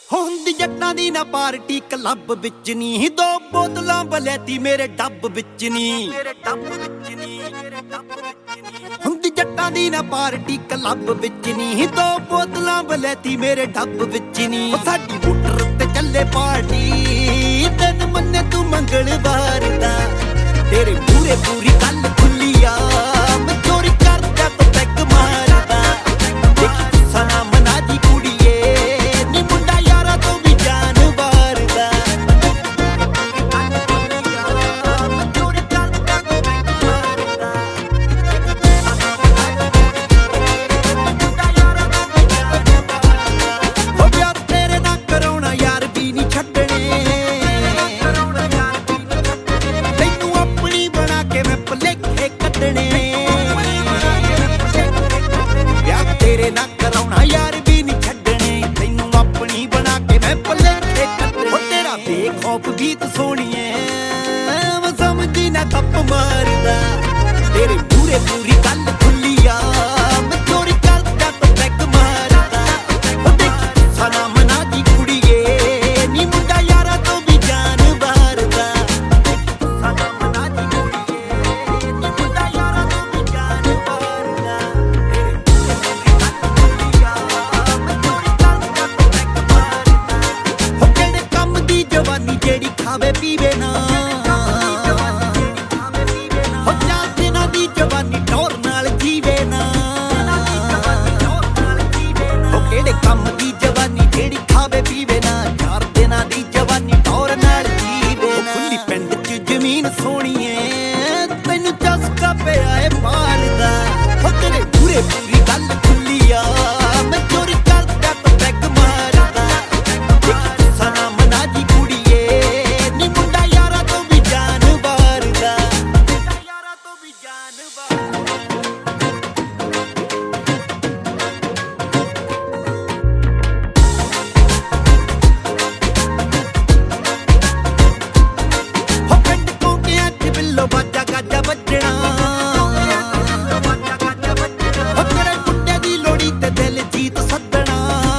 ਹੁੰਦੀ ਜੱਟਾਂ ਦੀ ਨਾ ਪਾਰਟੀ ਕਲੱਬ ਵਿੱਚ ਨੀ, ਦੋ ਬੋਤਲਾਂ ਬਲੈਤੀ ਮੇਰੇ ਡੱਬ ਵਿੱਚ ਨੀ। ਹੁੰਦੀ ਜੱਟਾਂ ਦੀ ਨਾ ਪਾਰਟੀ ਕਲੱਬ ਵਿੱਚ ਨੀ, ਦੋ ਬੋਤਲਾਂ ਬਲੈਤੀ ਮੇਰੇ ਡੱਬ ਵਿੱਚ ਨੀ। ਸਾਡੀ ਮੋਟਰ ਤੇ ਚੱਲੇ ਪਾਰਟੀ, ਦਿਨ ਮੰਨੇ ਤੂੰ ਮੰਗਲਵਾਰ ਦਾ, ਤੇਰੇ ਮੂਹਰੇ ਪੂਰੀ ਗੱਲ ਖੁੱਲੀ ਆ, ਮੈਂ ਚੋਰੀ ਕਰਦਾ ਤੂੰ ਪੈਗ ਮਾਰਦਾ। ਦੇਖੀ ਗੁੱਸਾ ਨਾ ਮਨਾ ਜੀ ਕੁੜੀਏ, ਨੀ ਮੁੰਡਾ ਯਾਰਾਂ ਤੋਂ ਵੀ ਜਾਨ ਵਾਰਦਾ। ਮੈਂ ਚੋਰੀ ਕਰਦਾ ਤੂੰ ਪੈਗ ਮਾਰਦਾ, ਮੁੰਡਾ ਯਾਰਾਂ ਤੋਂ ਵੀ ਜਾਨ ਵਾਰਦਾ। ਹੋ ਪਿਆਰ ਤੇਰੇ ਨਾਲ ਕਰਾਉਣਾ ਯਾਰ ਵੀ ਨੀ ਛੱਡਣੇ, ਤੈਨੂੰ ਆਪਣੀ ਬਣਾ ਕੇ ਮੈਂ ਭੁਲੇਖੇ ਕੱਢਣੇ। ਵਿਆਹ ਤੇਰੇ ਨਾਲ ਕਰਾਉਣਾ ਯਾਰ ਵੀ ਨੀ ਛੱਡਣੇ, ਤੈਨੂੰ ਆਪਣੀ ਬਣਾ ਕੇ ਮੈਂ ਭੁਲੇਖੇ ਕੱਢਣੇ। ਉਹ ਤੇਰਾ ਬੇਖੌਫ ਗੀਤ ਸੋਹਣੀਏ, ਮੈਂ ਸਮਝੀ ਨਾ ਥੱਪ ਮਾਰਦਾ, ਤੇਰੇ ਮੂਹਰੇ ਪੂਰੀ ਗੱਲ ਖੁੱਲੀ ਆ, ਮੈਂ ਚੋਰੀ ਕਰਦਾ ਤੂੰ ਪੈਗ ਮਾਰਦਾ। ਉਹ ਦੇਖੀ ਗੁੱਸਾ ਨਾ ਮਨਾ ਜੀ ਕੁੜੀਏ, ਨੀ ਮੁੰਡਾ ਯਾਰਾਂ ਤੋਂ ਵੀ ਜਾਨ ਵਾਰਦਾ। ਗੁੱਸਾ ਨਾ ਮਨਾ ਜੀ ਕੁੜੀਏ, ਨੀ ਮੁੰਡਾ ਯਾਰਾਂ ਤੋਂ ਵੀ ਜਾਨ ਵਾਰਦਾ। ਤੇਰੇ ਮੂਹਰੇ ਪੂਰੀ ਗੱਲ ਖੁੱਲੀ ਆ, ਮੈਂ ਚੋਰੀ ਕਰਦਾ ਤੂੰ ਪੈਗ ਮਾਰਦਾ। ਹੋ ਕਿਹੜੇ ਕੰਮ ਦੀ ਜਵਾਨੀ ਜਿਹੜੀ ਖਾਵੇ ਪੀਵੇ ਨਾ, ਹੋ ਚਾਰ ਦਿਨਾਂ ਦੀ ਜਵਾਨੀ ਟੌਰ ਨਾਲ ਜੀਵੇ ਨਾ। ਹੋ ਕਿਹੜੇ ਕੰਮ ਦੀ ਜਵਾਨੀ ਜਿਹੜੀ ਖਾਵੇ ਪੀਵੇ ਨਾ, ਚਾਰ ਦਿਨਾਂ ਦੀ ਜਵਾਨੀ ਟੌਰ ਨਾਲ ਜੀਵੇ ਨਾ। ਖੁੱਲੀ ਪਿੰਡ 'ਚ ਜ਼ਮੀਨ ਸੋਹਣੀਏ, ਤੈਨੂੰ ਚਸਕਾ ਪਿਆ ਏ ਪਾਰ ਦਾ। ਹੋ ਤੇਰੇ ਮੂਹਰੇ ਪੂਰੀ ਗੱਲ ਖੁੱਲੀ ਆ, ਮੈਂ ਚੋਰੀ ਕਰਦਾ ਤੂੰ ਪੈਗ ਮਾਰਦਾ। ਦੇਖੀ ਗੁੱਸਾ ਨਾ ਮਨਾ ਜੀ ਕੁੜੀਏ, ਨੀ ਮੁੰਡਾ ਯਾਰਾਂ ਤੋਂ ਵੀ ਜਾਨ ਵਾਰਦਾ। ਯਾਰਾਂ ਤੋਂ ਵੀ ਜਾਨ ਵਾਰਦਾ। ਹੋ ਪਿੰਡ ਕੋਕਿਆਂ 'ਚ ਬਿੱਲੋ ਬਾਜਾ ਗਾਜਾ ਵੱਜਣਾ, ਹੋ ਤੇਰੇ ਮੁੰਡੇ ਦੀ ਲੋੜੀ ਤੇ ਦਿਲ ਜੀਤ ਸੱਦਣਾ।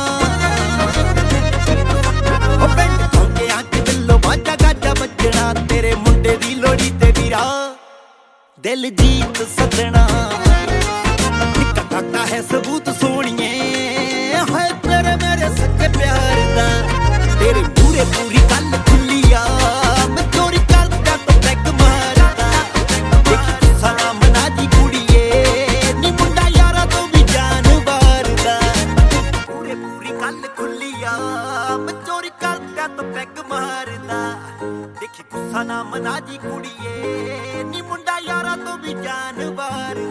ਹੋ ਪਿੰਡ ਕੋਕਿਆਂ 'ਚ ਬਿੱਲੋ ਬਾਜਾ ਗਾਜਾ ਵੱਜਣਾ, ਤੇਰੇ ਮੁੰਡੇ ਦੀ ਲੋੜੀ ਤੇ ਵੀਰਾ ਦਿਲ ਜੀਤ ਸੱਦਣਾ। ਨਿੱਕਾ ਕਾਕਾ ਹੈ ਸਬੂਤ ਸੋਹਣੀਏ, ਹਾਏ ਤੇਰੇ ਮੇਰੇ ਸੱਚੇ ਪਿਆਰ ਦਾ, ਤੇਰੇ ਮੂਹਰੇ ਪੂਰੀ ਗੱਲ ਖੁੱਲੀ ਆ, ਮੈਂ ਚੋਰੀ ਕਰਦਾ ਤੂੰ ਪੈਗ ਮਾਰਦਾ। ਦੇਖੀ ਗੁੱਸਾ ਨਾ ਮਨਾ ਜੀ ਕੁੜੀਏ, ਨੀ ਮੁੰਡਾ ਯਾਰਾਂ ਤੋਂ ਵੀ ਜਾਨ ਵਾਰਦਾ। ਮੂਹਰੇ ਪੂਰੀ ਗੱਲ ਖੁੱਲੀ ਆ, ਮੈਂ ਚੋਰੀ ਕਰਦਾ ਤੂੰ ਪੈਗ ਮਾਰਦਾ। ਦੇਖੀ ਗੁੱਸਾ ਨਾ ਮਨਾ ਜੀ ਕੁੜੀਏ, ਨੀ ਮੁੰਡਾ ਯਾਰਾਂ ਤੋਂ ਵੀ ਜਾਨ ਵਾਰਦਾ।